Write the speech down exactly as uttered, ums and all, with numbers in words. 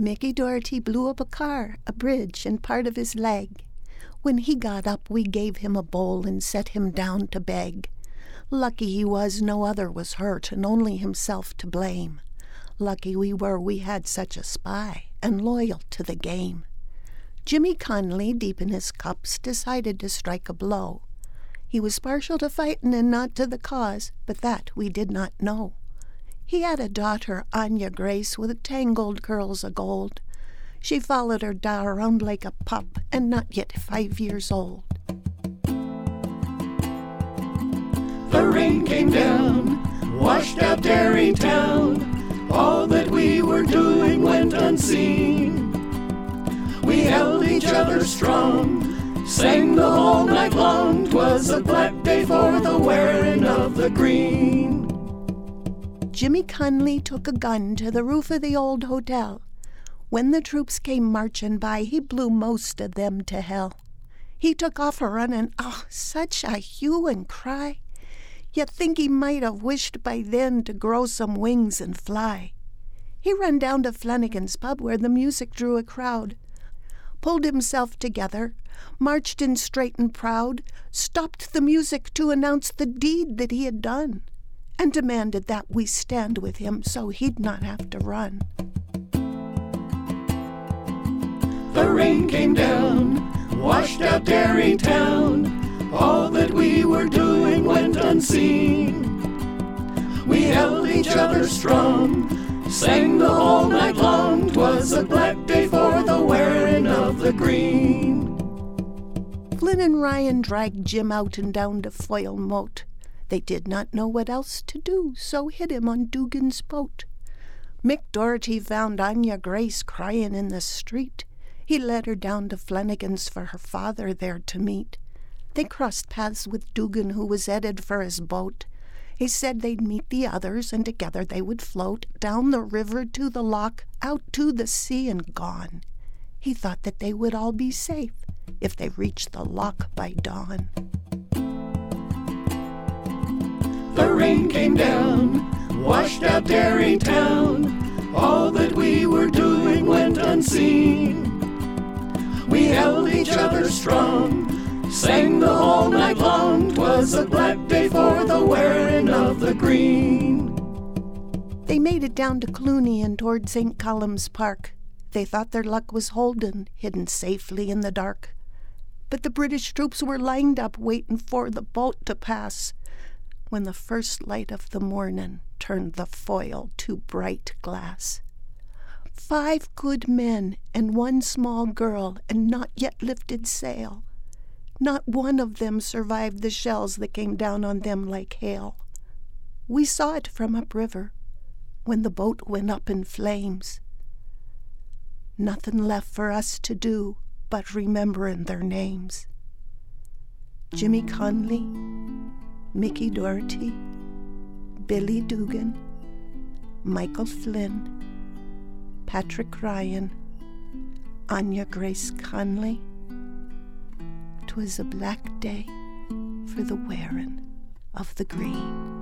Mickey Doherty blew up a car, a bridge, and part of his leg. When he got up, we gave him a bowl and set him down to beg. Lucky he was no other was hurt, and only himself to blame. Lucky we were we had such a spy, and loyal to the game. Jimmy Conley, deep in his cups, decided to strike a blow. He was partial to fightin' and not to the cause, but that we did not know. He had a daughter, Anya Grace, with tangled curls of gold. She followed her da around like a pup, and not yet five years old. The rain came down, washed out Derry town. All that we were doing went unseen. We held each other strong, sang the whole night long. 'Twas a black day for the wearing of the green. Jimmy Conley took a gun to the roof of the old hotel. When the troops came marching by, he blew most of them to hell. He took off a running, oh, such a hue and cry. You'd think he might have wished by then to grow some wings and fly. He ran down to Flanagan's pub where the music drew a crowd, pulled himself together, marched in straight and proud, stopped the music to announce the deed that he had done, and demanded that we stand with him so he'd not have to run. The rain came down, washed out Derry town. All that we were doing went unseen. We held each other strong, sang the whole night long. 'Twas a black day for the wearing of the green. Flynn and Ryan dragged Jim out and down to Foyle Moat. They did not know what else to do, so hid him on Dugan's boat. Mick Doherty found Anya Grace crying in the street. He led her down to Flanagan's for her father there to meet. They crossed paths with Dugan, who was headed for his boat. He said they'd meet the others, and together they would float down the river to the loch, out to the sea and gone. He thought that they would all be safe if they reached the loch by dawn. The rain came down, washed out Derry town. All that we were doing went unseen. We held each other strong, sang the whole night long. 'Twas a black day for the wearing of the green. They made it down to Cluny and toward Saint Columb's Park. They thought their luck was holden, hidden safely in the dark. But the British troops were lined up waiting for the boat to pass, when the first light of the morning turned the foil to bright glass. Five good men and one small girl, and not yet lifted sail. Not one of them survived the shells that came down on them like hail. We saw it from upriver when the boat went up in flames. Nothing left for us to do but remembering their names. Jimmy Conley, Mickey Doherty, Billy Dugan, Michael Flynn, Patrick Ryan, Anya Grace Conley. 'Twas a black day for the wearing of the green.